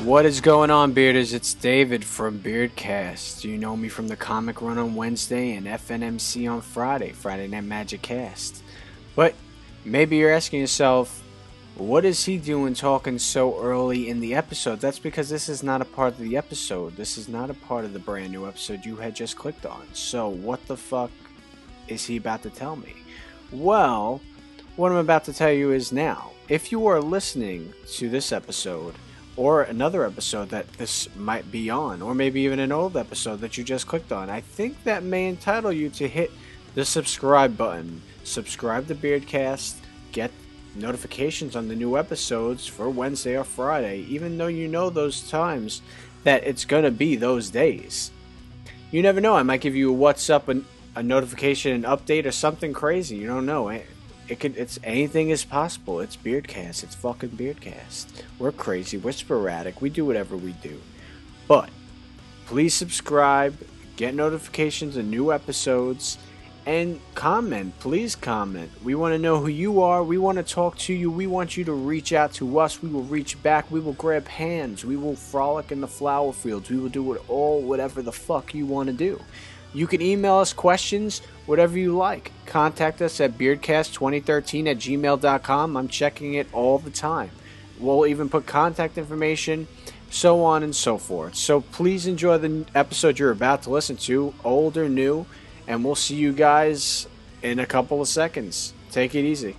What is going on, Bearders? It's David from Beardcast. You know me from the Comic Run on Wednesday and FNMC on Friday, Friday Night Magic Cast. But maybe you're asking yourself, what is he doing talking so early in the episode? That's because this is not a part of the episode. This is not a part of the brand new episode you had just clicked on. So what the fuck is he about to tell me? Well, what I'm about to tell you is now. If you are listening to this episode, or another episode that this might be on, or maybe even an old episode that you just clicked on, I think that may entitle you to hit the subscribe button. Subscribe to Beardcast, get notifications on the new episodes for Wednesday or Friday, even though you know those times that it's going to be those days. You never know, I might give you a what's up, a notification, an update, or something crazy. You don't know. It's anything is possible. It's Beardcast. It's fucking Beardcast. We're crazy. We're sporadic. We do whatever we do. But please subscribe, get notifications of new episodes, and comment. Please comment. We want to know who you are. We want to talk to you. We want you to reach out to us. We will reach back. We will grab hands. We will frolic in the flower fields. We will do whatever the fuck you want to do. You can email us questions, whatever you like. Contact us at beardcast2013@gmail.com. I'm checking it all the time. We'll even put contact information, so on and so forth. So please enjoy the episode you're about to listen to, old or new, and we'll see you guys in a couple of seconds. Take it easy.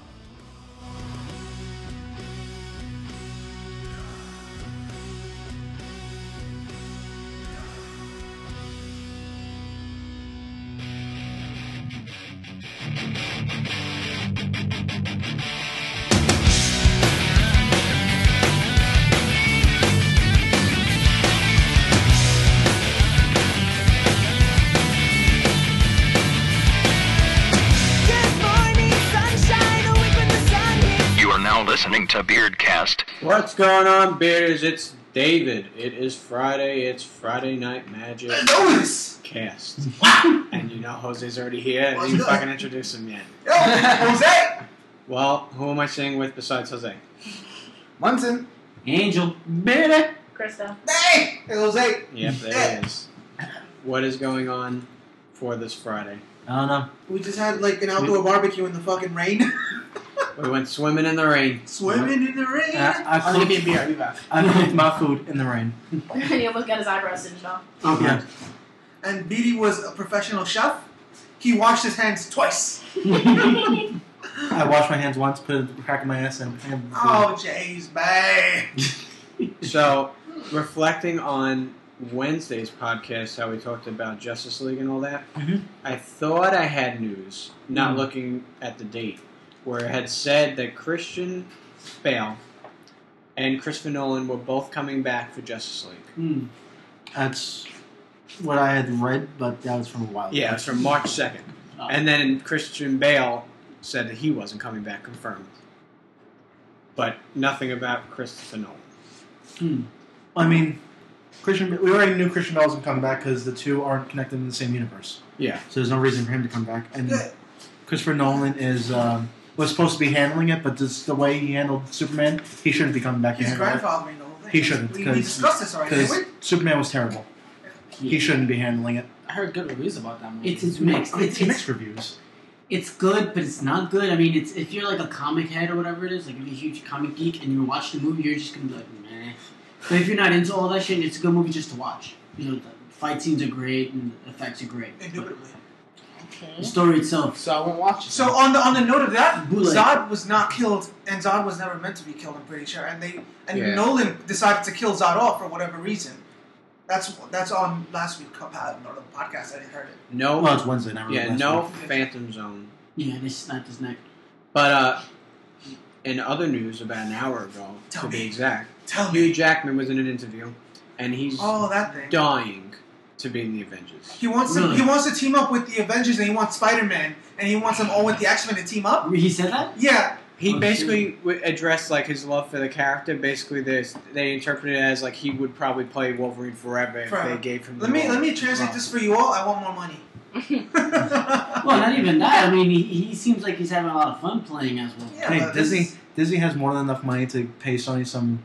Listening to Beardcast. What's going on, Bearders? It's David. It is Friday. It's Friday Night Magic Cast. And you know Jose's already here. And you fucking introduce him yet. Yo, Jose! Well, who am I singing with besides Jose? Munson. Angel. Bearded. Krista. Hey! Hey, Jose. Yep, there it is. What is going on for this Friday? I don't know. We just had like an outdoor barbecue in the fucking rain. We went swimming in the rain. Swimming in the rain. I I'll cooked get beer. I'll be back. I cooked my food in the rain. And he almost got his eyebrows singed off. Yeah. And Beatty was a professional chef. He washed his hands twice. I washed my hands once, put it in the crack of my ass, and Oh, jeez, babe. So, reflecting on Wednesday's podcast, how we talked about Justice League and all that, I thought I had news, not looking at the date, where it had said that Christian Bale and Christopher Nolan were both coming back for Justice League. That's what I had read, but that was from a while ago. Yeah, it's from March 2nd. And then Christian Bale said that he wasn't coming back, confirmed. But nothing about Christopher Nolan. I mean, we already knew Christian Bale wasn't coming back because the two aren't connected in the same universe. Yeah. So there's no reason for him to come back. And Christopher Nolan was supposed to be handling it, but just the way he handled Superman, he shouldn't be coming back to He's handle it. grandfathering the whole thing. He shouldn't. We discussed this already, didn't we? Superman was terrible. He shouldn't be handling it. I heard good reviews about that movie. It's mixed. It's mixed reviews. It's good, but it's not good. I mean, it's if you're like a comic head or whatever it is, like if you're a huge comic geek and you watch the movie, you're just gonna be like, meh. But if you're not into all that shit, it's a good movie just to watch. You know, the fight scenes are great and the effects are great. Indubitably. The story itself. So I won't watch it. So on the note of that, Bootleg. Zod was not killed, and Zod was never meant to be killed. I'm pretty sure, and Yeah. Nolan decided to kill Zod off for whatever reason. That's on last week's podcast. I didn't heard it. No. Well, it's Wednesday now. Yeah, no Phantom Zone. Yeah, they snapped his neck. But in other news, about an hour ago, Tell to be me. exact, Tell Hugh me. Jackman was in an interview, and he's That thing. dying to be in the Avengers. He wants to team up with the Avengers, and he wants Spider-Man, and he wants them all with the X-Men to team up. He said that? Yeah. He basically addressed like his love for the character. Basically, they interpreted it as like he would probably play Wolverine forever if they gave him. Let me translate this for you all. I want more money. Well, not even that. I mean, he seems like he's having a lot of fun playing as well. Yeah, Hey, but Disney has more than enough money to pay Sony some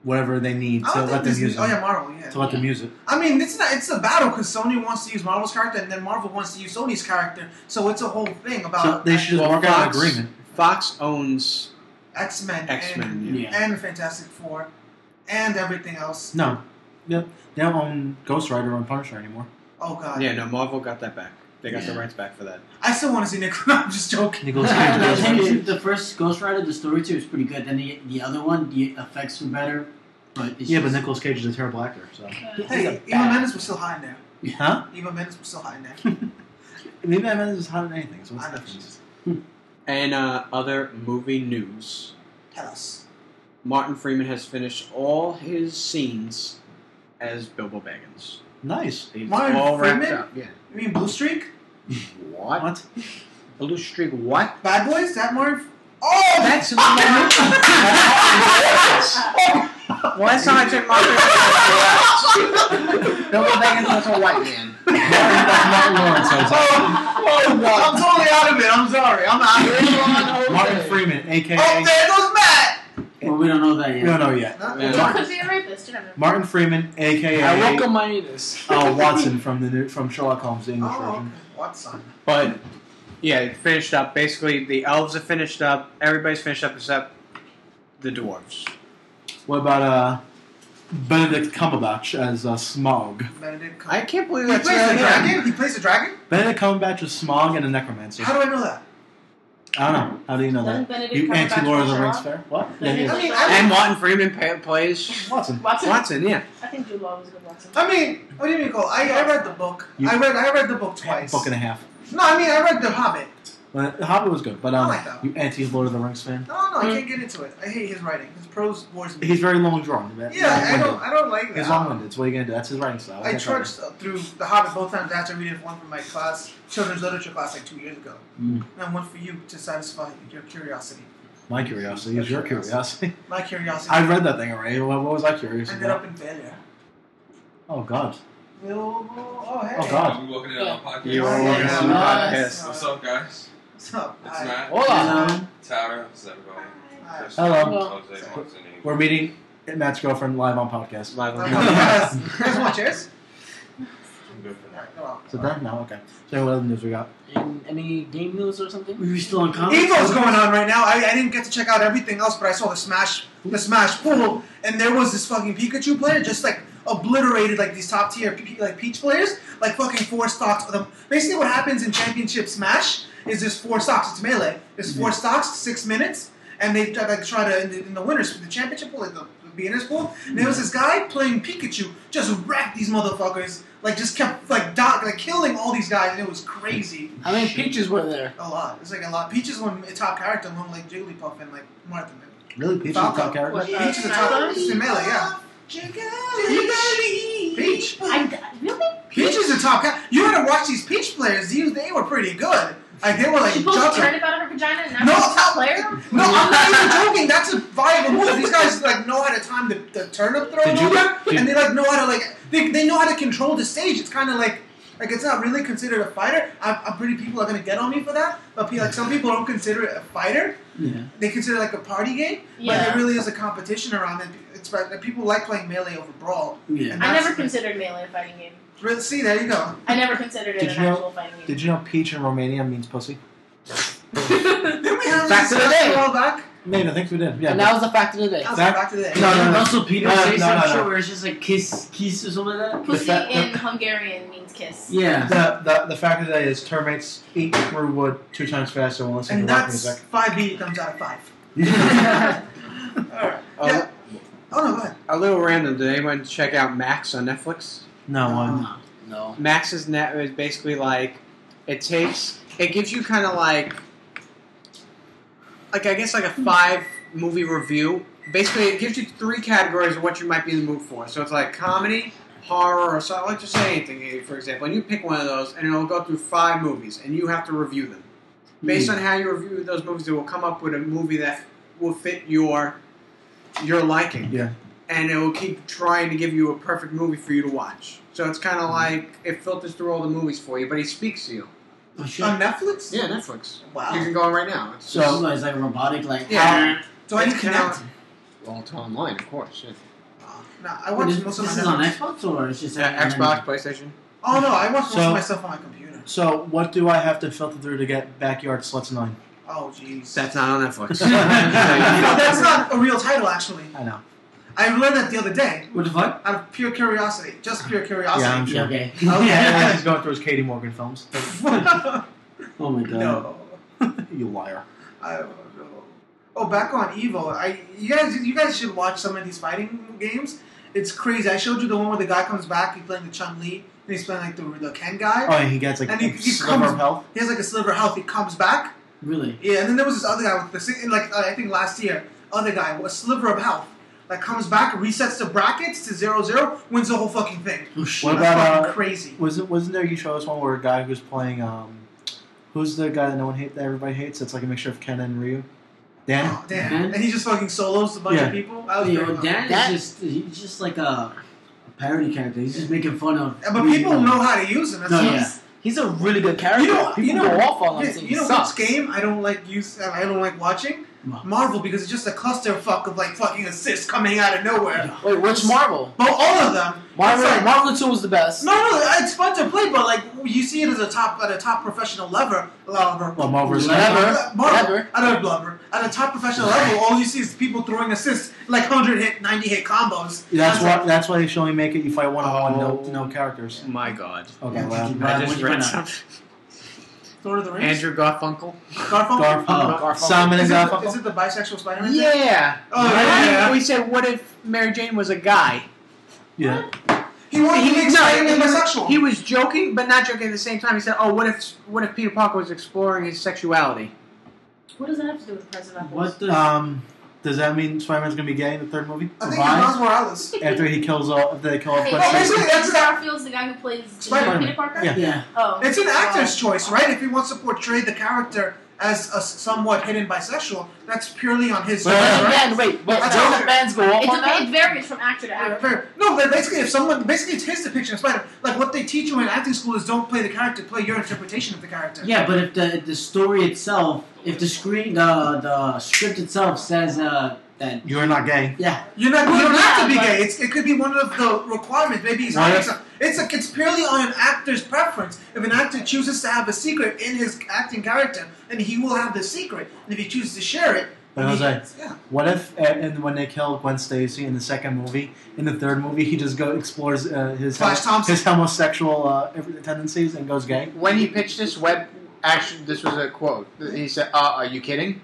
whatever they need I to don't let think them Disney. use Oh it. yeah, Marvel. Yeah. To let them use it. I mean, it's not. It's a battle because Sony wants to use Marvel's character, and then Marvel wants to use Sony's character. So it's a whole thing about. So they should just work out an agreement. Fox owns X-Men. X-Men, yeah. And Fantastic Four, and everything else. No. Yeah. They don't own Ghost Rider or Punisher anymore. Oh god. Yeah, no, Marvel got that back. They got the rights back for that. I still want to see Nicolas. I'm just joking. Nicolas Cage. Ghost Rider. The first Ghost Rider, the story too is pretty good. Then the other one, the effects were better. But it's Yeah, but just- Nicolas Cage is a terrible actor. So. Hey, Eva Mendes was still high in there. Huh? Eva Mendes was still high in there. Maybe I meant is hot in anything. So what's I the know difference? And other movie news. Tell us. Martin Freeman has finished all his scenes as Bilbo Baggins. Nice. He's Martin all wrapped Freeman? up. Yeah. You mean Blue Streak? What? What? Blue Streak what? Bad Boys? That Martin? Oh, That's well, that's how I took Martin Freeman. Bilbo Baggins was a white man. That's Martin Lawrence. I'm totally out of it. I'm sorry. I'm out of it. Martin Freeman, a.k.a. Oh, there goes Matt. Well, we don't know that yet. We don't know yet. Yeah. John could be a rapist. You never know. Martin Freeman, a.k.a. I welcome my anus. Watson from Sherlock Holmes, the English Oh, version. okay. Watson. But yeah, it finished up. Basically, the elves are finished up. Everybody's finished up except the dwarves. What about Benedict Cumberbatch as Smaug? Benedict I can't believe He that's plays the him. dragon? He plays the dragon? Benedict Cumberbatch is Smaug and a necromancer. How do I know that? I don't know. How do you know Doesn't that? Benedict You Cumberbatch anti-Lord of the play Rings Sherlock? fair? What? Yeah, Doesn't he he is. I play mean, Sherlock? And Martin Freeman plays Watson. Watson? Watson. Yeah. I think Jude Law was a good Watson. I mean, what do you mean, Cole? I read the book. I read the book twice. Book and a half. No, I mean, I read The Hobbit. But The Hobbit was good, but I like that. you anti-Lord of the Rings fan? No, I can't get into it. I hate his writing. His prose bores me. He's very long drawn. Yeah, I don't like that. He's long-winded. So what are you gonna do? That's his writing style. I trudged through The Hobbit both times. I had to read it, one from my class, children's literature class, like 2 years ago. Mm. And one for you to satisfy your curiosity. My curiosity is your curiosity. My curiosity. I read that thing already. What was I curious ended about? up in failure. Oh God. Oh, hey. Oh God. I'm looking at our podcast. You are are looking at the podcast. What's up, guys? What's up? It's Hi. Matt. Hola. Tara. This is everybody. Hi. Chris, Hello. Jose, Marks, and Amy. We're meeting Matt's girlfriend live on podcast. Live on Yes. Guys want chairs? I'm good for now. Alright, go on. Is it done? No. Okay. So what other news we got? Any game news or something? We were still on comics. Evo's going on right now. I didn't get to check out everything else, but I saw the Smash pool, and there was this fucking Pikachu player just like obliterated like these top tier like Peach players, like fucking 4 stocks of them. Basically, what happens in Championship Smash is there's 4 stocks. It's melee. There's 4 stocks, 6 minutes, and they try to in the winners the championship pool, like the beginners pool. And there was this guy playing Pikachu, just wrecked these motherfuckers. Like just kept like killing all these guys, and it was crazy. How many peaches were there? A lot. It's like a lot. Peach is one top character along like Jigglypuff and like Martha. Really? Peach is Falco. top character? What, Peach is a Smash top. Brothers? She's in melee, yeah. Peach. Really? Peach is a top character. You gotta watch these Peach players. They were pretty good. Like they were like She pulls a jumping. turnip out of her vagina and now No, she's a top player? No, I'm not even joking. That's a viable move. These guys like know how to time the turnip throw Did you- and they like know how to like they know how to control the stage. It's kind of like it's not really considered a fighter. I'm pretty people are gonna get on me for that, but like some people don't consider it a fighter. Yeah. They consider it like a party game, but Yeah. there really is a competition around it. It's like people like playing melee over brawl. Yeah. And I that's- never considered melee a fighting game. Really, see, there you go. I never considered it Did an you know- actual fighting game. Did you know Peach in Romania means pussy? Didn't we have Back this to the day. a while back? Maybe I think we did. Yeah. And that was the fact of the day. That was Back- back to the day. No, no, no. Russell Peters No, say no, some no, shit no. where it's just like kiss or something like that. Pussy fact- in Hungarian means kiss. Yeah. The fact of the day is termites eat through wood 2 times faster when listening And to rock that's music. 5 beat thumbs out of 5. Alright. Yeah. Oh no, go ahead. A little random. Did anyone check out Max on Netflix? No, No. Max is basically like it gives you kind of like I guess like a 5 movie review. Basically, it gives you 3 categories of what you might be in the mood for. So it's like comedy, horror, or something. Like just say anything, for example, and you pick one of those, and it'll go through 5 movies, and you have to review them. Based on how you review those movies, it will come up with a movie that will fit your liking. Yeah. And it will keep trying to give you a perfect movie for you to watch. So it's kind of like it filters through all the movies for you, but he speaks to you. Oh, shit. On Netflix? Yeah, Netflix. Wow. You can go on right now. It's So it's like robotic, like Yeah. Do I need It's to connect? Well, it's online, of course. Yeah. I watch most of This my is on Netflix. Xbox or it's just Xbox, PlayStation. Oh no, I watch most So- of my stuff on my computer. So, what do I have to filter through to get Backyard Sluts 9? Oh jeez. That's not on Netflix. That's not a real title, actually. I know. I learned that the other day What the fuck? out of pure curiosity. Just pure curiosity. Yeah, I'm Yeah, sure. okay. Okay. He's going through his Katie Morgan films. Oh my god. No. You liar. I don't know. Oh, back on Evo. You guys should watch some of these fighting games. It's crazy. I showed you the one where the guy comes back. He's playing the Chun-Li, and he's playing like the Ken guy. Oh, and he gets like And a he sliver comes- of health. He has like a sliver of health. He comes back. Really? Yeah, and then there was this other guy with I think last year, other guy with a sliver of health. That comes back, resets the brackets to 0-0, wins the whole fucking thing. Oh shit. What That's about, fucking crazy. Wasn't there, you showed us one where a guy who's playing, who's the guy that everybody hates? It's like a mixture of Ken and Ryu. Dan? Oh, damn. Dan? And he just fucking solos a bunch Yeah. of people. That was Yo, pretty cool. Dan is he's just like a parody character. He's just making fun of. But people know how to use him. That's No, what- yeah. He's a really good character. People go off on him. yeah, saying you know he sucks. which game I don't like watching? What? Marvel, because it's just a clusterfuck of like fucking assists coming out of nowhere. Wait, which Marvel? But all of them. Marvel, it's like- Marvel 2 was the best. No, it's fun to play, but like you see it as a top professional level. Well, Marvel's Whatever. At a top professional level, all you see is people throwing assists like 100 hit, 90 hit combos. That's why they should only make it you fight one-on-one, no characters. My God. Okay, well, Right, I what'd just you read find out? something. Lord of the Rings. Andrew Garfunkel. Garfunkel. Garfunkel. Simon and Is Garfunkel. it the bisexual Spider-Man? Yeah. Oh, yeah. We said, what if Mary Jane was a guy? Yeah. He wanted to make Spider-Man bisexual. He was joking, but not joking at the same time. He said, "Oh, what if Peter Parker was exploring his sexuality?" What does that have to do with President Apples? What the? Does that mean Spider-Man's gonna be gay in the third movie? I think it's Why? Miles Morales. After he kills after they kill off Hey, Gwen Oh, Stacy? basically, that's Garfield's the guy who plays Spider-Man. Peter Parker? Yeah. Yeah. Oh. It's an actor's choice, right? If he wants to portray the character as a somewhat hidden bisexual, that's purely on his choice, Well, right? Wait, That's don't how- the fans go off on that? It varies from actor to actor. No, but basically, it's his depiction of Spider. Like what they teach you in acting school is don't play the character, play your interpretation of the character. Yeah, but if the story itself, if the script itself says that You're not gay. yeah, You don't have to be Yeah, gay. It could be one of the requirements. Maybe he's Why hiding if- something. It's purely on an actor's preference. If an actor chooses to have a secret in his acting character, then he will have the secret. And if he chooses to share it, But I was like, yeah. what if and when they kill Gwen Stacy in the second movie, in the third movie he just explores Flash Thompson. his homosexual tendencies and goes gay? When he pitched this this was a quote. He said, "Are you kidding?"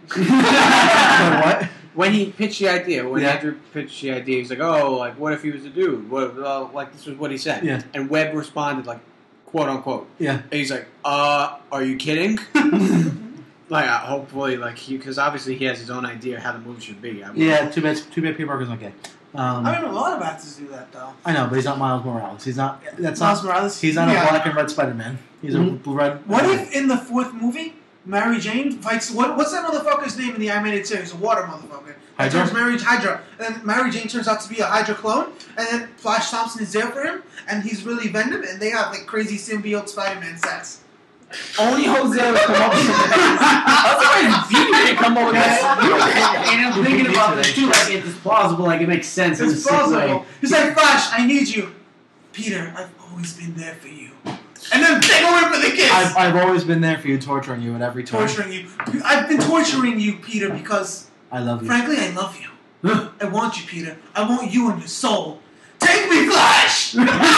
What? When he pitched the idea, Yeah. Andrew pitched the idea, he's like, "Oh, like what if he was a dude?" Like this was what he said. Yeah. And Webb responded like, "Quote unquote." Yeah. And he's like, "Are you kidding?" Like, hopefully, like because obviously he has his own idea how the movie should be. Yeah, too bad Peter Parker's not gay. I mean, a lot of actors do that though. I know, but he's not Miles Morales. He's not. That's Miles not. Morales. He's not Yeah. a black and red Spider-Man. He's a red. What if in the fourth movie, Mary Jane fights what's that motherfucker's name in the animated series? A water motherfucker. Hydra? Hydra. And then Mary Jane turns out to be a Hydra clone, and then Flash Thompson is there for him, and he's really Venom, and they have like crazy symbiote Spider-Man sex. Only Jose would come up with Otherwise, you didn't come up with that. and I'm thinking about this too. Like it's plausible. Like it makes sense. in a It's sick way. plausible. He's like, Flash, I need you. Peter, I've always been there for you. And then they go in for the kiss. I've always been there for you, torturing you at every turn. Torturing you. I've been torturing you, Peter, because I love you. frankly, I love you. I want you, Peter. I want you in your soul. Take me, Flash!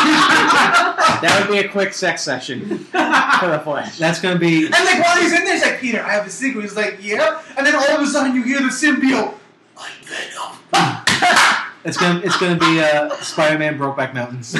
That would be a quick sex session for the Flash. That's gonna be. And like while he's in there, he's like, Peter, I have a secret. He's like, yeah. And then all of a sudden you hear the symbiote. I'm Venom. It's gonna be Spider-Man Brokeback Mountains.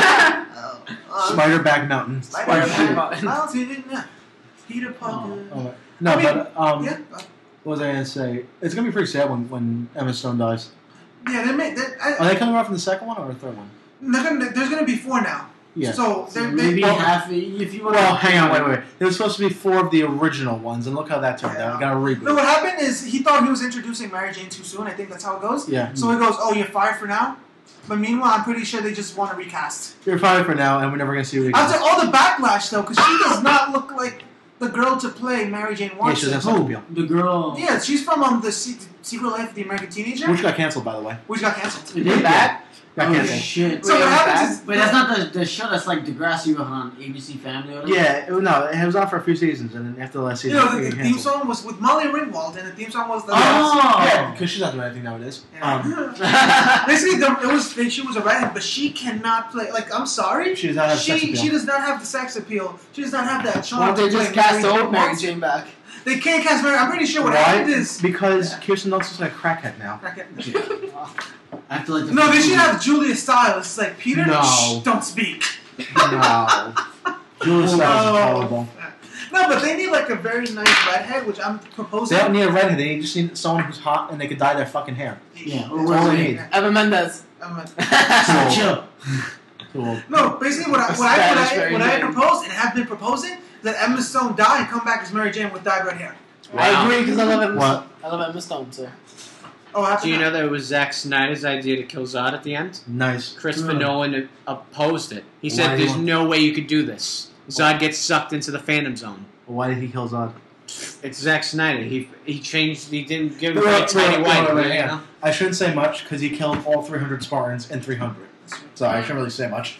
Spider-Back Mountains. Spider-Man. Miles, he didn't know. Peter Parker. Oh, no, I mean, but Yeah. what was I gonna say? It's gonna be pretty sad when Emma Stone dies. Yeah, they made that. Are they coming out from the second one or the third one? There's gonna be 4 now. Yeah. So So they maybe well, half. If you want. Well, hang on, wait. There was supposed to be 4 of the original ones, and look how that turned out. We got a reboot. No, what happened is he thought he was introducing Mary Jane too soon. I think that's how it goes. Yeah. So he goes, "Oh, you're fired for now." But meanwhile, I'm pretty sure they just want to recast. You're fired for now, and we're never gonna see you again. After all the backlash, though, because she does not look like the girl to play Mary Jane Yeah, Watson. she doesn't have sex appeal. The girl. Yeah, she's from the Secret Life of the American Teenager, Which got canceled, by the way. which got canceled. It did that. Got Oh canceled. shit! So what happens is, Wait, that's not the show that's like Degrassi on ABC Family or whatever? Yeah, no, it was on for a few seasons, and then after the last you season, know, it the got theme canceled. song was with Molly Ringwald, and the theme song was the. Oh! Yeah, because she's not doing anything nowadays. Basically, she was a redhead, but she cannot play. Like, I'm sorry, She does not have sex appeal. she does not have the sex appeal. She does not have that charm. Why don't they to just play cast Mary old Mary Jane Jane back? They can't cast Mary. I'm pretty sure what Why? happened is. Because Kirsten Dunst is like a crackhead now. I feel like No, they should have Julia Stiles. It's like, Peter, No. shh, don't speak. No. Julia Stiles is horrible. No, but they need like a very nice redhead, which I'm proposing. They don't need a redhead. They just need someone who's hot and they could dye their fucking hair. Yeah, That's or all what's they it? need. Evan Mendez. Chill. Cool. No, basically what I Spanish proposed and have been proposing is that Emma Stone die and come back as Mary Jane with dyed red hair. I agree because I love Emma. What? I love Emma Stone too. Oh, after Do you that. know that it was Zack Snyder's idea to kill Zod at the end? Nice. Christopher Good. Nolan opposed it. He Why said, do you "There's want- no way you could do this. Zod gets sucked into the Phantom Zone." Why did he kill Zod? It's Zack Snyder. He changed. He didn't give him Wait, a tiny wait, white. wait, you yeah. know? I shouldn't say much because he killed all 300 Spartans in 300. So I shouldn't really say much.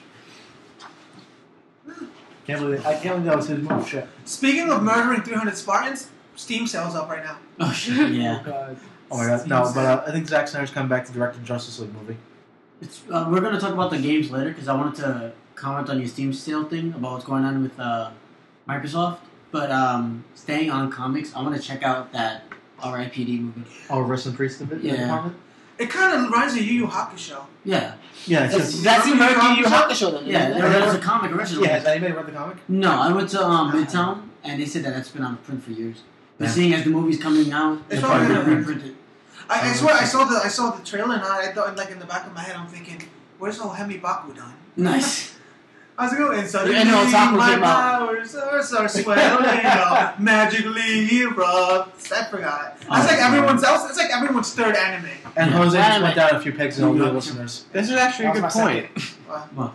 I can't believe that was his move. Shit. Speaking of murdering 300 Spartans, Steam sales up right now. Oh shit! Yeah. Oh my god. No, but I think Zack Snyder's coming back to direct the Justice League movie. It's, we're gonna talk about the games later because I wanted to comment on your Steam sale thing about what's going on with Microsoft. But staying on comics, I want to check out that R.I.P.D. movie. Oh, rest in peace, the Yeah. It kind of reminds me of Yu Yu Hakusho. Yeah, Yeah, it's That's just, that's the Remember American Yu Yu Yu Hakusho then. yeah. isn't it? There was a comic originally. yeah. Has anybody read the comic? No, I went to Midtown and they said that that's been on print for years. But Yeah. seeing as the movie's coming out, It's they're probably probably gonna gonna reprint it. I swear I saw the trailer and I thought like in the back of my head I'm thinking, where's the whole Hemi Baku done? Nice. I was going, and suddenly And Otaku my came out. powers are swelling up, magically erupts. I forgot. That's like everyone's else. It's like everyone's third anime. And Yeah. Jose just Anime. went down a few pegs and all the listeners. This is actually a That good was my point. What?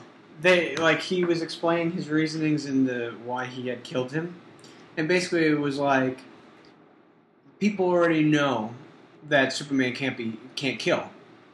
He was explaining his reasonings in the why he had killed him, and basically it was like people already know that Superman can't kill.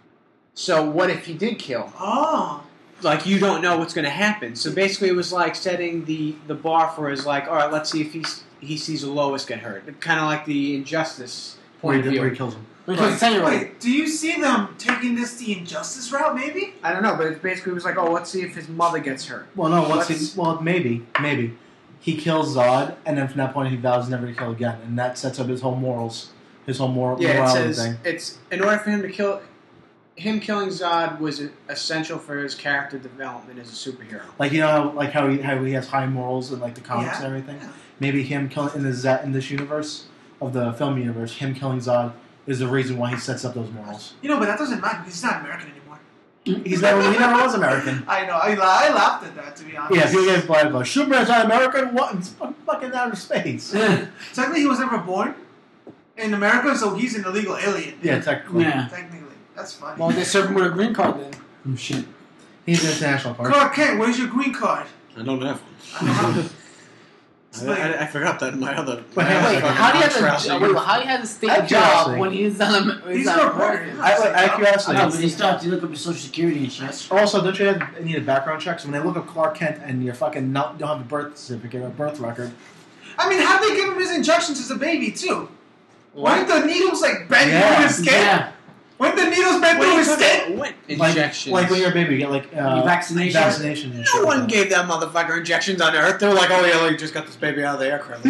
So what if he did kill? Oh, Like you don't know what's going to happen. So basically it was like setting the bar for his like, all right, let's see if he sees Lois get hurt. Kind of like the Injustice Where point of he view. kills him. Because it's 10-year-old. wait. Do you see them taking this the injustice route? Maybe. I don't know, but it basically was like, oh, let's see if his mother gets hurt. Well, no. Let's- Maybe he kills Zod, and then from that point he vows never to kill again, and that sets up his whole morals, Yeah, it morality says thing. it's in order for him to kill. Him killing Zod was essential for his character development as a superhero. Like how he has high morals in like the comics Yeah. and everything. Yeah. Maybe him killing in this universe of the film universe, him killing Zod is the reason why he sets up those morals. You know, but that doesn't matter because he's not American anymore. He never was American. I know. I laughed at that, to be honest. Yeah, if you get black, like Superman's not American. What? It's fucking outer space. Technically, he was never born in America, so he's an illegal alien. Yeah, technically. Yeah. Technically, that's funny. Well, they serve him with a green card then. Oh shit. He's an international card. Clark Kent, where's your green card? I don't have one. I don't know. It's like- I forgot that in my other. But my wait, other How do you fucking have house a house. how do you have a state Out of job curiosity. when he's on a He's on not a important. Out of curiosity. I know, but you still have to look up his social security and shit. Also, don't you need a background check? So when they look up Clark Kent and you're fucking don't have a birth certificate or a birth record. I mean, how'd they give him his injections as a baby, too? Weren't the needles, like, bent Yeah. through his skin? Yeah. Weren't the needles bent through his skin? What Like, injections? like when you're a baby, you get like Vaccination. vaccinations and shit. no one like that. gave that motherfucker injections on Earth. They were like, oh yeah, you just got this baby out of the aircraft.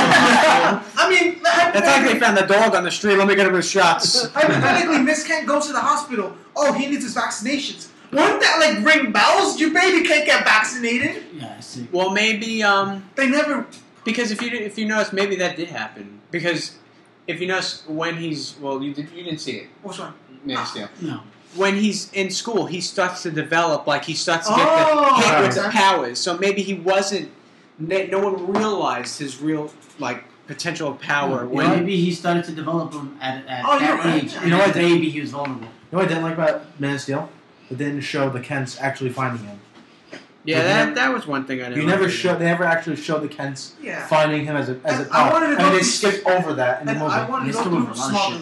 I mean, That's like they found the dog on the street. Let me get him his shots. hypothetically, Miss Kent goes to the hospital. Oh, he needs his vaccinations. Wouldn't that, like, ring bells? Your baby can't get vaccinated. Yeah, I see. Well, maybe They never... because if you notice, maybe that did happen. Because if you notice when he's you didn't see it, Which one? Man of Steel. No. When he's in school, he starts to develop, like he starts to get Oh, the hit with the right. powers. So maybe he wasn't. No one realized his real potential of power. Well, When maybe he started to develop them at Oh, you're that right. age. You And know as what? a baby, he was vulnerable. You know what I didn't like about Man of Steel? It didn't show the Kents actually finding him. that was one thing I didn't. You never like. showed. They never actually showed the Kents Yeah. finding him as a. I wanted to and go they through- skipped over that in the And movie. I wanted to They go still through remember a lot of Smallville shit. again.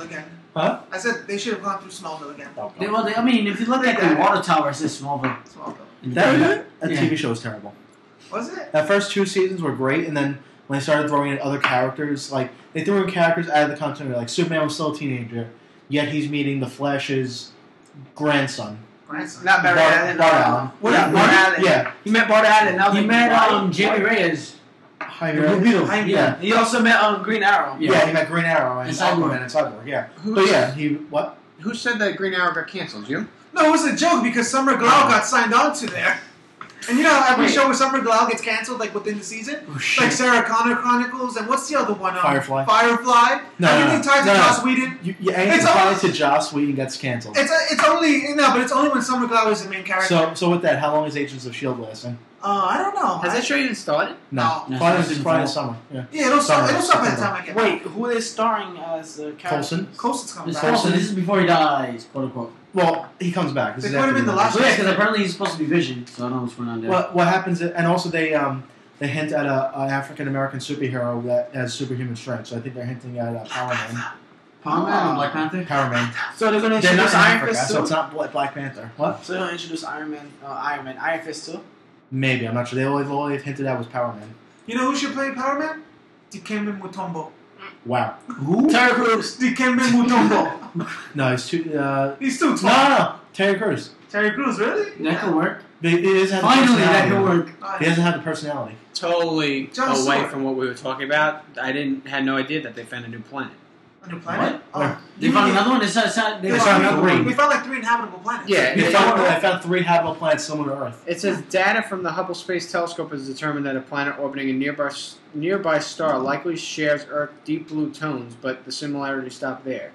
Huh? I said they should have gone through Smallville again. Oh, They, God. well, I mean, if you look at the water tower, it says Smallville. Smallville. That Yeah. TV show was terrible. Was it? That first 2 seasons were great, and then when they started throwing in other characters, like they threw in characters out of the continuity. Like Superman was still a teenager, yet he's meeting the Flash's grandson. Grandson. Not Barry Bart- Allen. Bart Allen. What Yeah, is- Bart Allen. Yeah, He met Bart Allen. Now He they met right? Jamie Reyes. Hi, The Blue Beetle. Hi, Yeah. He also met Green Arrow. Yeah, he met Green Arrow and And Cyborg. Aquaman and Cyborg. Yeah, Who, but yeah, he what? who said that Green Arrow got canceled? You? No, it was a joke because Summer Glau got signed on to there. And you know how every Wait. show with Summer Glau gets canceled like within the season? Oh, shit. Like Sarah Connor Chronicles and what's the other one? Firefly. Firefly. No, Everything tied to no, no. Joss Whedon. Anything It's tied all- to Joss Whedon gets canceled. It's only but it's only when Summer Glau is the main character. So with that, how long is Agents of Shield lasting? I don't know. Has that show even started? No. No, Probably season Friday 4. summer. Yeah. Yeah, it'll stop. Summer, It'll stop by the September. time I get back. Wait, who is starring as the character? Coulson. Colson's coming This back. Coulson, this is before he dies, quote unquote. Well, he comes back. This They is put him after in the he last- dies. So yeah, because apparently he's supposed to be Vision, so I don't know what's going on there. What happens? And also they hint at a African American superhero that has superhuman strength. So I think they're hinting at Power Man. Power Man and Black Panther? Power Man. So they're gonna They're not introduce in Iron Africa, Fist so too. it's not Black Panther. What? So they're gonna introduce Iron Man, Iron Fist too. Maybe I'm not sure. All they've hinted at was Power Man. You know who should play Power Man? Dikembe Mutombo. Wow. Who? Terry Crews. Dikembe Mutombo. No, he's too. He's too No, tall. no, Terry Crews. Terry Crews, really? That could work. He doesn't have the Finally, that personality. could work. He doesn't have the personality. Totally John away Stewart. from what we were talking about. I had no idea that they found a new planet. A new planet? What? They found another one? They They found found another three. one. We found like 3 inhabitable planets. Yeah, They found 3 habitable planets similar to Earth. It says data from the Hubble Space Telescope has determined that a planet orbiting a nearby star likely shares Earth deep blue tones, but the similarities stop there.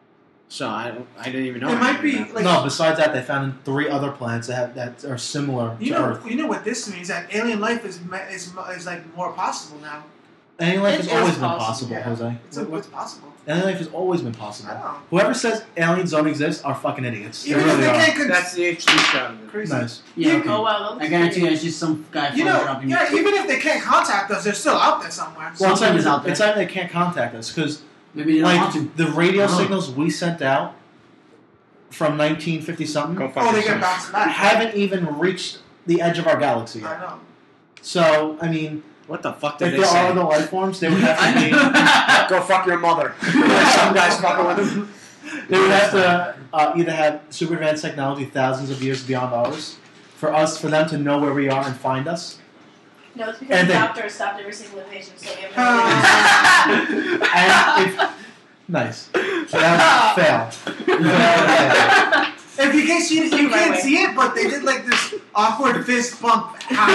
So I didn't even know. It might anything be about like No, besides that, they found 3 other planets that are similar you to know Earth. you know what this means that alien life is like more possible now. Alien life It has is always been possible, possible, yeah. Jose. It's possible. Alien life has always been I possible. know. Whoever says aliens don't exist are fucking idiots. They Even really if they are. can't That's the HD shot of it. crazy. Nice. Yeah, okay. Oh wow, I guarantee you, it's just some guy You know, dropping yeah, even if they can't contact us, they're still out there somewhere. Well, it's Something not, is out there. it's not they can't contact us because Maybe they don't want like to. the radio Oh. signals we sent out from 1950 something Go fuck Oh, they yourself. get bounced back. haven't even reached the edge of our galaxy I yet. know. So I mean, What the fuck if did there they say? are other life forms, they would have to be. Go fuck your mother. Some guys fucking with him. They would have to either have super advanced technology thousands of years beyond ours for them to know where we are and find us. No, it's because And the then- doctor stopped every civilization, so we have no And if nice, that was fail. If you can't see it, you Right can't way. see it, but they did like this awkward fist bump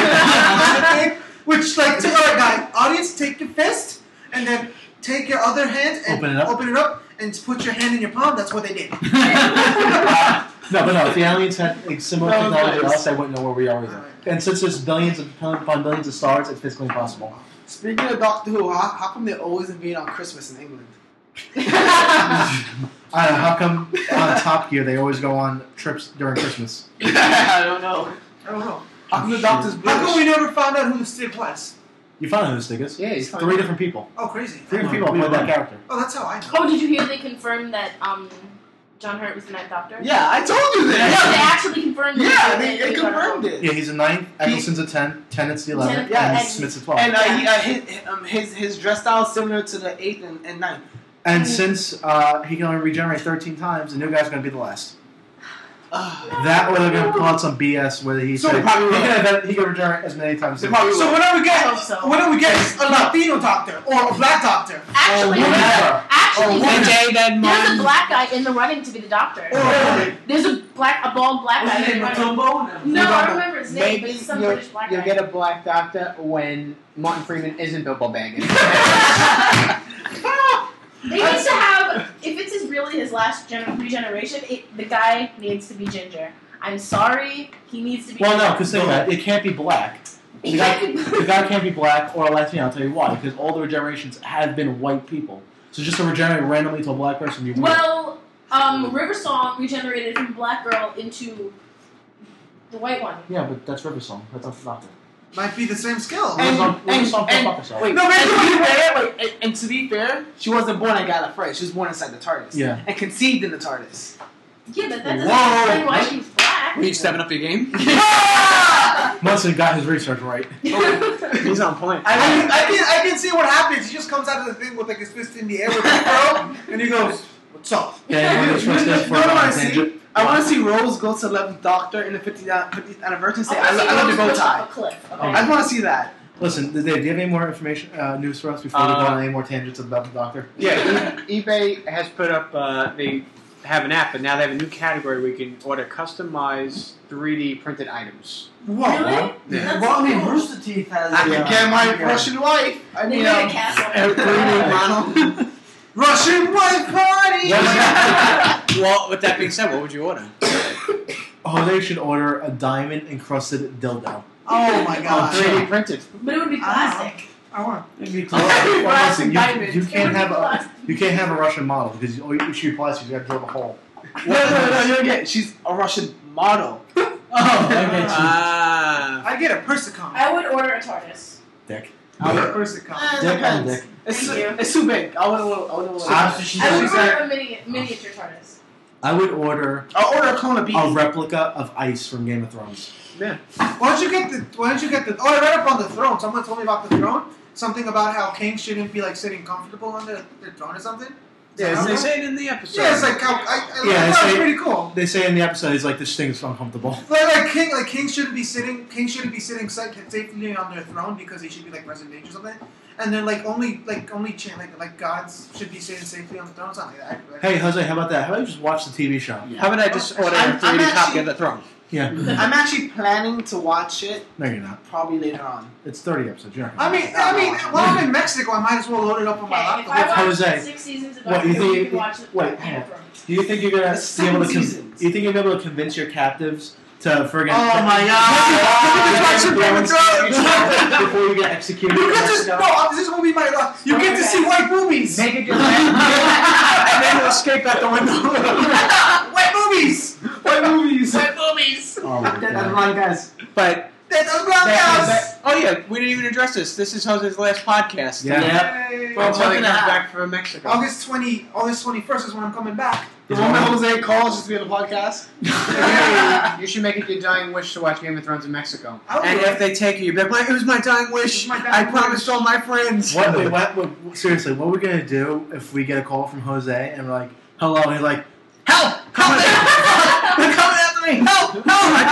thing, which like, alright guys, audience, take your fist and then take your other hand and Open it up. and put your hand in your palm. That's what they did. No, but no, if the aliens had like, similar That was technology to nice. us, they wouldn't know where we are either. And since there's billions upon billions of stars, it's physically impossible. Speaking of Doctor Who, how come they always invade on Christmas in England? I don't know, how come on Top Gear they always go on trips during Christmas? I don't know. I don't know. How come the Doctor's How come British? we never found out who the stick was? You found out who the stick is? Yeah, he's fine. 3 different people. Oh, crazy. 3 different people played that character. Oh, that's how I know. Oh, did you hear they confirmed that John Hurt was the Ninth Doctor? Yeah, I told you No, they that. actually confirmed it. Yeah, they confirmed it. Yeah, he's a 9th, Eccleston's a 10, Tennant's the 11th, Tennant, yeah, and and- Smith's a 12. And his dress style is similar to the 8th and 9th. And since he can only regenerate 13 times, the new guy's going to be the last. That or they're going to pull out some BS where he So said they probably he can regenerate as many times They as probably So will. whenever we I get, hope so. whenever we get a Latino doctor or a black doctor, Actually, whatever. actually, there's a That black guy in the running to be the Doctor. There's a bald black guy in the running. No, I don't remember his name, but Maybe it's some British black you'll guy. get a black doctor when Martin Freeman isn't Bilbo Baggins. They need to have, if it's really his last regeneration, the guy needs to be ginger. I'm sorry, he needs to be Well, no, ginger. because think about it. It can't be black. He The guy, can't be- the guy can't be black or a Latino. I'll tell you why. Because all the regenerations have been white people. So just to regenerate randomly to a black person would be weird. Well, River Song regenerated from black girl into the white one. Yeah, but that's River Song. That's not the Doctor. might be the same skill. Wait, And No, maybe to when be you- fair, and to be fair, she wasn't born at Gallifrey. She was born inside the TARDIS. Yeah. And conceived in the TARDIS. Yeah, but that doesn't Whoa. explain why she's black. Were you stepping up your game? Munson got his research right. He's on point. I can see what happens. He just comes out of the thing with like his fist in the air with the girl, and he goes, "What's up?" Okay, you want to trust this for You know what I a tangent? see? I want to see Rose go to the 11th Doctor in the 50th anniversary and say, I I wanna see love the bow Rose tie. off a cliff. Okay. I just want to see that. Listen, Dave, do you have any more information, news for us before we go on any more tangents about the Doctor? Yeah, eBay has put up. They have an app, but now they have a new category where you can order customized 3D printed items. Whoa. Really? Yeah. That's Well, I mean, cool. Rooster Teeth has. I can get my Russian wife. I They mean, made a castle. 3D model. Russian white party. Well, with that being said, what would you order? Oh, they should order a diamond encrusted dildo. Oh my god. 3D printed. But it would be plastic. I want. It'd be Well, listen, listen, diamond. you It can't would have be a plastic. you can't have a Russian model because you shoot plastic. You got to drill the hole. No, you don't get. She's a Russian model. Oh, I get you. I get a Persicon. I would order a TARDIS. Dick. I get a Persicon. Dick on dick. It's, Thank you. it's too big. I wouldn't. I would She's order a miniature TARDIS. I would order I'll order a clone of a bees. replica of Ice from Game of Thrones. Why don't you get the? Oh, I read up on the throne. Someone told me about the throne. Something about how kings shouldn't be like sitting comfortable on their throne or something. Yeah, they say it in the episode. Yeah, it's like how Yeah, that's they say- pretty cool. They say in the episode, he's like, this thing is uncomfortable. Kings shouldn't be sitting safely on their throne because they should be like resident or something. And then only gods should be sitting safely on the throne, something like that. Hey, Jose, how about that? How about you just watch the TV show? How about I just order a I'm 3D copy actually- of the throne? Yeah. I'm actually planning to watch it No, you're not. probably later on. It's 30 episodes. You're not. I mean, while I'm in Mexico, I might as well load it up on my Okay, if laptop. I watch Jose, 6 seasons of what, Doctor you Who, think- you can watch the wait, Game of Thrones. Do you think you're gonna That's be able to? 7 seasons. Do you think you'll be able to convince your captives to friggin' Oh my God! before you get executed? You get to no. This will be my luck. You get to see white boobies. Make it and then you'll escape out the window. White boobies. What movies? White boobies! Oh my That's God. wrong, guys. But That's black oh yeah, we didn't even address this. This is Jose's last podcast. Yeah. Yep. Well, Until he Month and a comes half. back from Mexico. August 21st is when I'm coming back. The woman Jose calls just to be on the podcast. You should make it your dying wish to watch Game of Thrones in Mexico. I would And do if they take you, you'll be like, it was my dying wish. It was my I dying promised wish." all my friends. What, seriously, what are we gonna do if we get a call from Jose and we're like, hello, and he's like, help! Help me! They're coming after me! Help! Help!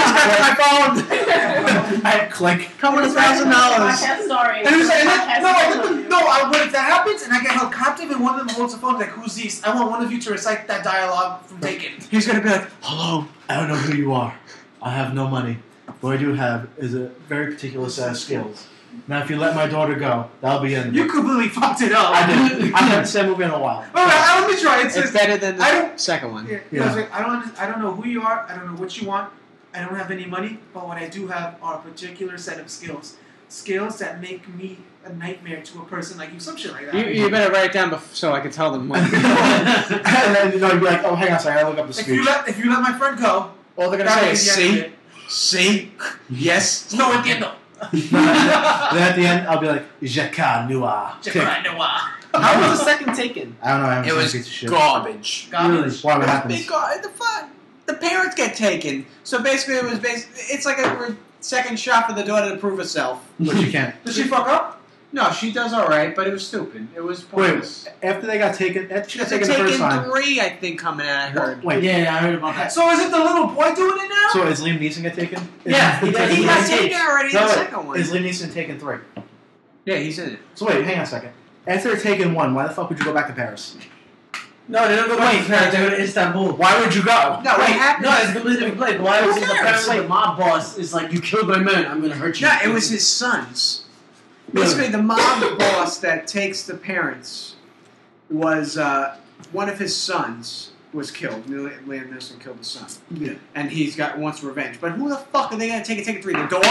I just got to my phone! I click. Come with $1,000. Podcast story. And he's like, Podcast what if that happens and I get held captive and one of them holds the phone like, who's these? I want one of you to recite that dialogue from Taken. He's gonna be like, hello. I don't know who you are. I have no money. What I do have is a very particular set of skills. Now, if you let my daughter go, that'll be it. You completely fucked it up. I did. I haven't seen that movie in a while. Alright, let me try. It It's says, better than I the don't- second one. Yeah. Yeah. I was like, I don't know who you are. I don't know what you want. I don't have any money. But what I do have are a particular set of skills. Skills that make me a nightmare to a person like you. Some shit like that. You better write it down so I can tell them what. And then you'd be like, oh, hang on a second, I look up the if speech. you let my friend go, All they're gonna that say would is, be the end of see, it. yes. No entiendo. Then at the end, I'll be like, Jacques Noir. How was the second Taken? I don't know, I haven't It seen was a piece of shit. garbage. Garbage. Why, what happens? The parents get taken. So basically, it's like a second shot for the daughter to prove herself. But you can't. Did she fuck up? No, she does all right, but it was stupid. It was pointless. Wait, after they got taken, after she got They're taken the first taking time. 3, I think, coming out. I heard. Wait, Yeah, I heard about that. So is it the little boy doing it now? so is Liam Neeson get taken? Yeah, he does. He He got got taken already in No, the wait, second one. is Liam Neeson taken 3? Yeah, he's in it. So wait, hang on a second. After they're taken 1, why the fuck would you go back to Paris? No, they don't go back to Paris. They go to Istanbul. Why would you go? No, what happened? No, it's a completely different place. But why was Who it cares? apparently the mob boss is like, you killed my man, I'm gonna hurt you. No, it was his sons. Basically, the mob boss that takes the parents was one of his sons was killed. Liam Neeson killed the son. Yeah. And wants revenge. But who the fuck are they gonna take it 3? The dog?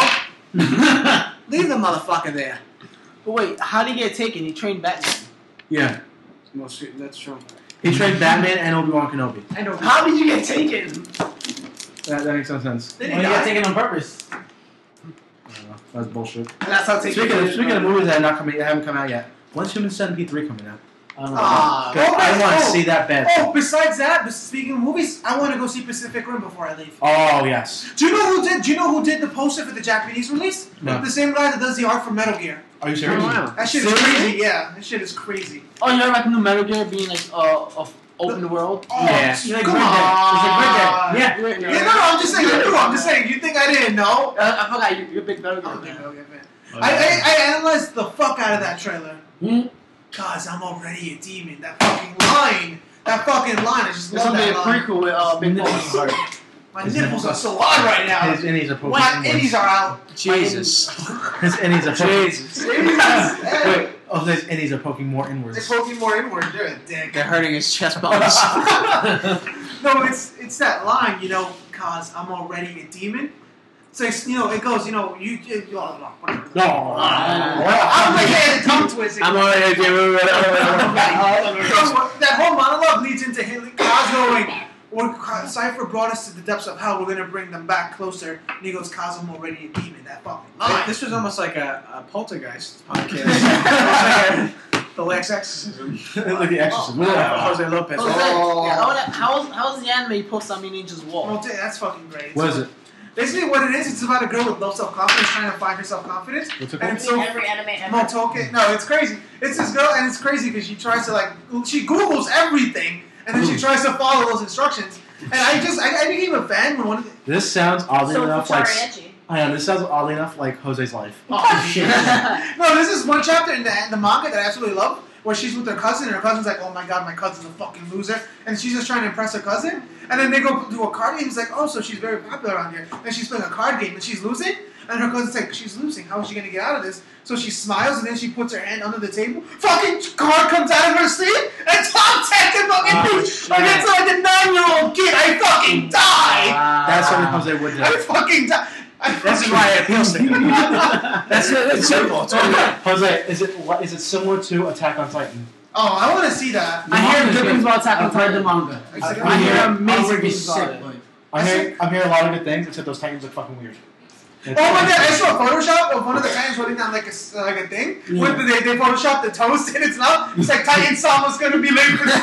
Leave the motherfucker there. But wait, how did he get taken? He trained Batman. Yeah. That's true. He trained Batman and Obi-Wan Kenobi. I know. How did you get taken? That makes no sense. Did Well, he he got die? taken on purpose. I don't know. That's bullshit. And that's how it Speaking of movies that haven't come out yet, when's Human Centipede 3 coming out? I don't know. I want to see that bad. Oh, besides that, speaking of movies, I want to go see Pacific Rim before I leave. Oh yes. Do you know who did the poster for the Japanese release? No. The same guy that does the art for Metal Gear. Are you serious? That shit is crazy. Yeah, that shit is crazy. Oh, you know about the new Metal Gear being like of open world? Oh, Yeah. It's like come Red on. Dead. It's like Red Dead. Yeah. Yeah, no, I'm just saying. I knew. I'm just saying. You think I didn't know? I forgot you're a big Metal Gear I'm a big fan. Metal Gear fan. Oh, I analyzed the fuck out of that trailer. Hmm? Cause I'm already a demon. That fucking line. I just There's love gonna be a that line. prequel with Big Boss. My nipples are so hard right now. His innies are poking My inwards. innies are out. Jesus. His innies are poking. Jesus. Wait, his innies are poking more inwards. They're poking more inward. They're a dick. They're hurting his chest bones. No, it's that line, cause I'm already a demon. So it's, it goes, whatever. No. I'm like a tongue twisting. I'm already doing That whole monologue leads into Kaz going, Cypher brought us to the depths of hell. We're gonna bring them back closer. And he goes, Kaz, I'm already a demon. That fucking line. This was almost like a poltergeist podcast. The last exorcism. Like the Exorcist. Jose Lopez. How's the anime post on Ninja's wall? Well, that's fucking great. What is it? Basically, what it is, it's about a girl with low self-confidence trying to find her self-confidence. What's it And called? it's so every anime ever. Motoke. No, it's crazy. It's this girl, and it's crazy because she tries to she Googles everything, and then she tries to follow those instructions. And I became a fan when one of the. This sounds oddly So enough like. Futariachi. I know, this sounds oddly enough like Jose's life. Oh, shit. No, this is one chapter in the manga that I absolutely love, where she's with her cousin, and her cousin's like, "Oh my god, my cousin's a fucking loser," and she's just trying to impress her cousin. And then they go do a card game. He's like, "Oh, so she's very popular around here." And she's playing a card game, and she's losing. And her cousin's like, "She's losing. How is she gonna get out of this?" So she smiles, and then she puts her hand under the table. Fucking card comes out of her sleeve, and top 10 to fucking lose against like a 9-year-old kid. I fucking died. That's something Jose would do. I fucking died. This is why it appeals to him. That's it. It's simple. It's all good. Jose, is it similar to Attack on Titan? Oh, I want to see that. I hear good things about Attack on I've read the Titan. manga. I hear I'll amazing be things about sick, it. but I'm hearing a lot of good things, except those Titans look fucking weird. Oh my god, I saw a Photoshop of one of the Titans holding down like a thing. Yeah. With they photoshopped the toast in its mouth. It's like Titan Sama's gonna be late for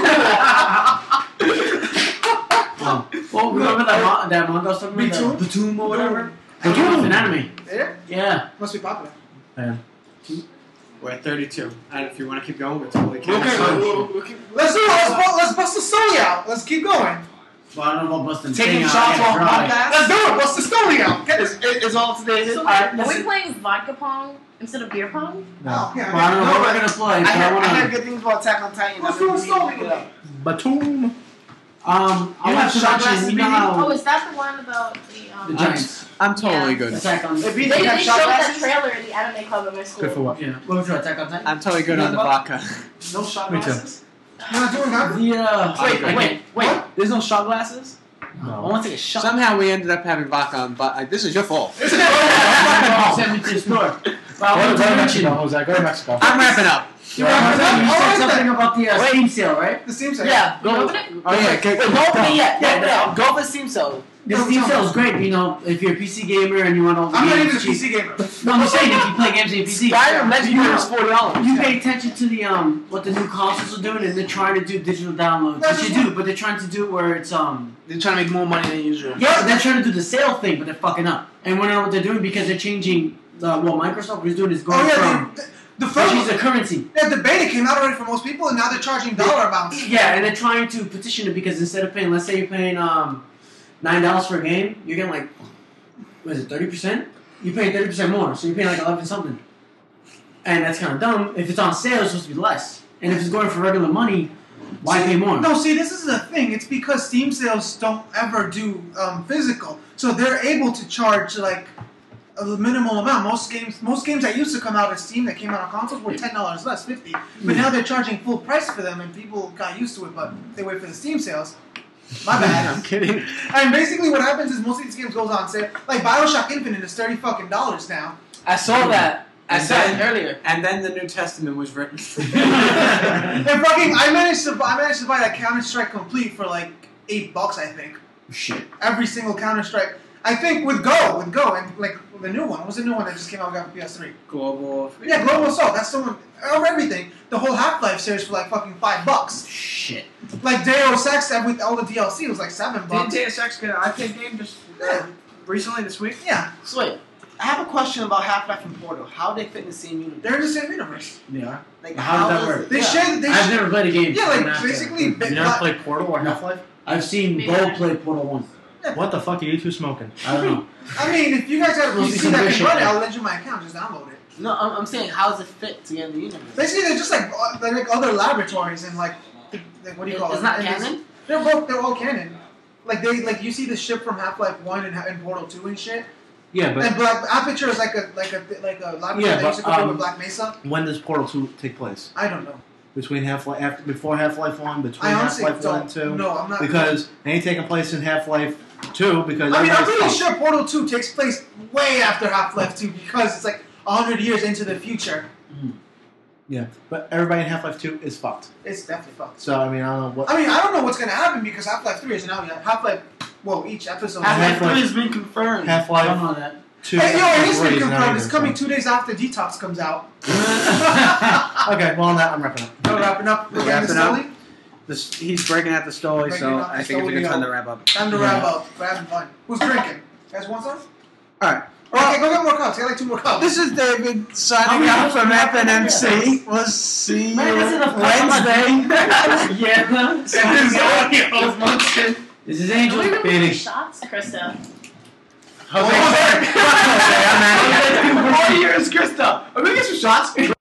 school. well, remember that manga I was talking about? Batum? The Batum or whatever? Batum was an anime. Yeah? Yeah. Must be popular. Man. We're at 32. And if you want to keep going, we're totally Okay, let's do it. Let's bust the story out. Let's keep going. Well, I don't know about busting Taking thing out. shots Yeah, off right. podcast. Let's do it. Bust the story out. Get this. It's all today. So Alright, are we listen. playing vodka pong instead of beer pong? Oh, yeah. Well, I don't know what No, we're gonna play, but I heard I wanna. good things about Attack on Titan. Let's I've do been a meaning to story. look it up. Batum. I You want have to shot mention, glasses, you know baby? Oh, how is that the one about the Giants I'm totally Yeah. good. attack on. If you They have showed shot that glasses? trailer in the anime club at my school. Good for what? Yeah. What was your attack on Titan? I'm totally good on the vodka. No shot Me too. glasses? You're not doing that? The Wait. What? There's no shot glasses? I No. want to take a shot. Somehow we ended up having vodka on, but this is your fault. Send me to the store. But I Go want to to mention. Mexico, Jose. Go to Mexico. I'm wrapping up. You Yeah. said something about the Steam sale, right? The Steam sale. Yeah, You go. open it? Oh yeah, Wait, don't open it yet. Don't open it yet. Go for Steam Cell. The Steam sale is great. You know, if you're a PC gamer and you want all the I'm not games even a cheap. PC gamer. No, I'm saying if you play games on your PC. Skyrim Legendary is $40. You pay attention to the what the new consoles are doing, and they're trying to do digital downloads. That's Which you do, but they're trying to do it where it's They're trying to make more money than usual. yeah, they're trying to do the sale thing, but they're fucking up. And we don't know what they're doing because they're changing. What Microsoft is doing is going Oh yeah, from the which first is a currency. the beta came out already for most people, and now they're charging dollar amounts. Yeah, and they're trying to petition it because instead of paying, let's say you're paying $9 for a game, you're getting like, what is it, 30%? You're paying 30% more, so you're paying like 11 something. And that's kind of dumb. If it's on sale, it's supposed to be less. And if it's going for regular money, why pay more? No, see, this is the thing. It's because Steam sales don't ever do physical, so they're able to charge like a minimal amount. Most games that used to come out of Steam that came out on consoles were $10 less, $50. But now they're charging full price for them, and people got used to it. But they wait for the Steam sales. My bad. I'm kidding. And basically, what happens is most of these games goes on sale. Like BioShock Infinite is $30 fucking now. I saw that. I And saw then- it earlier. And then the New Testament was written. And fucking, I managed to buy that Counter Strike Complete for like $8, I think. Shit. Every single Counter Strike. I think with Go, and like the new one. What was the new one that just came out for PS3? Global. Yeah, Global Assault. That's the one. Of everything, the whole Half-Life series for like fucking $5. Shit. Like Deus Ex with all the DLC was like $7. Did Deus Ex get an iPad game just recently this week? Yeah, So wait, I have a question about Half-Life and Portal. How do they fit in the same universe? they're in the same universe. They are. Like, How does that work? They share. They I've never played a game. Yeah, from like that basically. You never played Portal or Half-Life? I've seen Maybe Bo not. play Portal 1. What the fuck are you two smoking? I don't know. I mean, if you guys have a Must be PC some that good can shit run it, there. I'll lend you my account. Just download it. No, I'm saying how does it fit together in the universe? Basically, they're just like other laboratories and like what do you call it? It's not And canon? They're all canon. Like you see the ship from Half-Life 1 and Portal 2 and shit. Yeah, but And Black Aperture is like a laboratory Yeah, that used to but, go with Black Mesa. when does Portal 2 take place? I don't know. Before Half-Life 1, between I honestly Half-Life 1 and don't. 2? No, I'm not. Because it ain't taking place in Half-Life 2 because I mean, I'm everybody's pretty fucked. sure Portal 2 takes place way after Half-Life 2 because it's like 100 years into the future. Yeah, but everybody in Half-Life 2 is fucked. It's definitely fucked. So, I mean, I don't know what... I mean, I don't know what's gonna happen because Half-Life 3 isn't out yet. Half-Life, well, each episode. Half-Life 3 has been confirmed. I Half-Life don't know that. 2 Hey, yo, it is 3 been is not confirmed. either, It's coming so- 2 days after Detox comes out. Okay, well, on that, I'm wrapping up. We're wrapping up. We're Wrapping getting up. slowly. He's breaking out the Stoli, Breaking so out the I think it's a good Stoli, time yo. to wrap up. Time to wrap up. We're having fun. Who's drinking? You guys want some? All right. Okay, go get more cups. I got like 2 more cups. This is David signing out from FNMC. We'll see you Man, this is a Wednesday. Yeah. This is Are Angel. we really Baby. doing shots, Krista? Jose, I'm out of here. 4 years, Krista. Are we gonna get some shots?